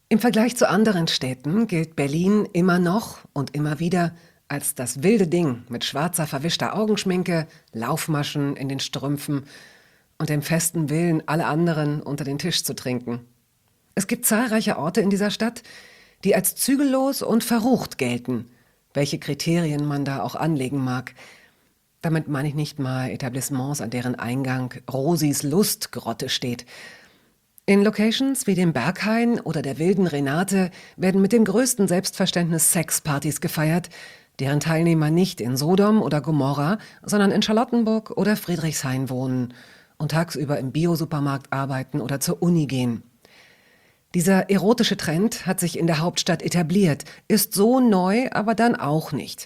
Im Vergleich zu anderen Städten gilt Berlin immer noch und immer wieder als das wilde Ding mit schwarzer, verwischter Augenschminke, Laufmaschen in den Strümpfen und dem festen Willen, alle anderen unter den Tisch zu trinken. Es gibt zahlreiche Orte in dieser Stadt, die als zügellos und verrucht gelten, welche Kriterien man da auch anlegen mag. Damit meine ich nicht mal Etablissements, an deren Eingang Rosis Lustgrotte steht. In Locations wie dem Berghain oder der wilden Renate werden mit dem größten Selbstverständnis Sexpartys gefeiert, deren Teilnehmer nicht in Sodom oder Gomorra, sondern in Charlottenburg oder Friedrichshain wohnen und tagsüber im Biosupermarkt arbeiten oder zur Uni gehen. Dieser erotische Trend hat sich in der Hauptstadt etabliert, ist so neu, aber dann auch nicht.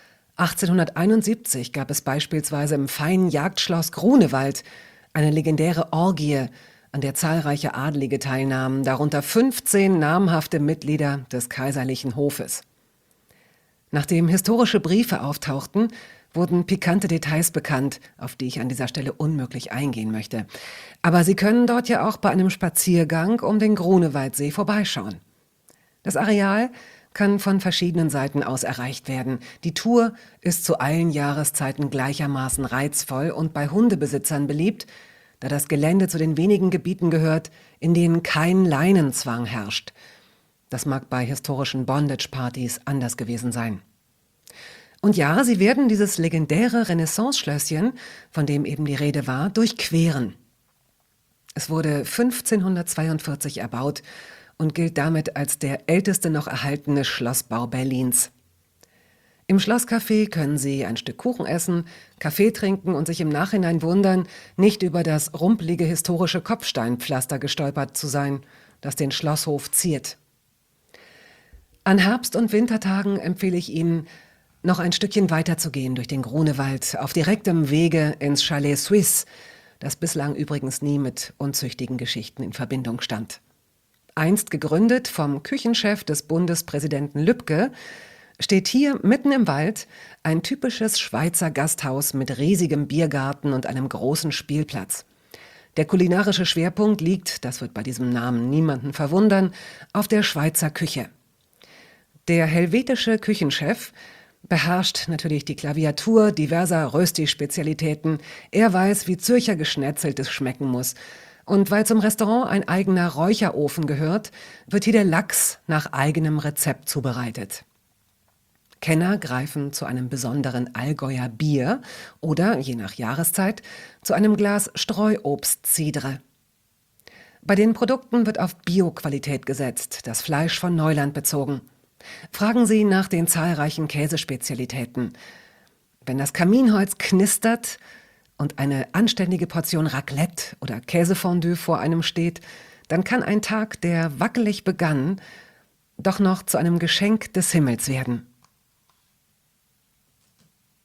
1871 gab es beispielsweise im feinen Jagdschloss Grunewald eine legendäre Orgie, an der zahlreiche Adlige teilnahmen, darunter 15 namhafte Mitglieder des kaiserlichen Hofes. Nachdem historische Briefe auftauchten, wurden pikante Details bekannt, auf die ich an dieser Stelle unmöglich eingehen möchte. Aber Sie können dort ja auch bei einem Spaziergang um den Grunewaldsee vorbeischauen. Das Areal kann von verschiedenen Seiten aus erreicht werden. Die Tour ist zu allen Jahreszeiten gleichermaßen reizvoll und bei Hundebesitzern beliebt, da das Gelände zu den wenigen Gebieten gehört, in denen kein Leinenzwang herrscht. Das mag bei historischen Bondage-Partys anders gewesen sein. Und ja, Sie werden dieses legendäre Renaissance-Schlösschen, von dem eben die Rede war, durchqueren. Es wurde 1542 erbaut und gilt damit als der älteste noch erhaltene Schlossbau Berlins. Im Schlosscafé können Sie ein Stück Kuchen essen, Kaffee trinken und sich im Nachhinein wundern, nicht über das rumpelige historische Kopfsteinpflaster gestolpert zu sein, das den Schlosshof ziert. An Herbst- und Wintertagen empfehle ich Ihnen, noch ein Stückchen weiter zu gehen durch den Grunewald, auf direktem Wege ins Chalet Suisse, das bislang übrigens nie mit unzüchtigen Geschichten in Verbindung stand. Einst gegründet vom Küchenchef des Bundespräsidenten Lübke, steht hier mitten im Wald ein typisches Schweizer Gasthaus mit riesigem Biergarten und einem großen Spielplatz. Der kulinarische Schwerpunkt liegt, das wird bei diesem Namen niemanden verwundern, auf der Schweizer Küche. Der helvetische Küchenchef beherrscht natürlich die Klaviatur diverser Rösti-Spezialitäten. Er weiß, wie Zürcher Geschnetzeltes schmecken muss. Und weil zum Restaurant ein eigener Räucherofen gehört, wird hier der Lachs nach eigenem Rezept zubereitet. Kenner greifen zu einem besonderen Allgäuer Bier oder, je nach Jahreszeit, zu einem Glas Streuobstcidre. Bei den Produkten wird auf Bio-Qualität gesetzt, das Fleisch von Neuland bezogen. Fragen Sie nach den zahlreichen Käsespezialitäten. Wenn das Kaminholz knistert und eine anständige Portion Raclette oder Käsefondue vor einem steht, dann kann ein Tag, der wackelig begann, doch noch zu einem Geschenk des Himmels werden.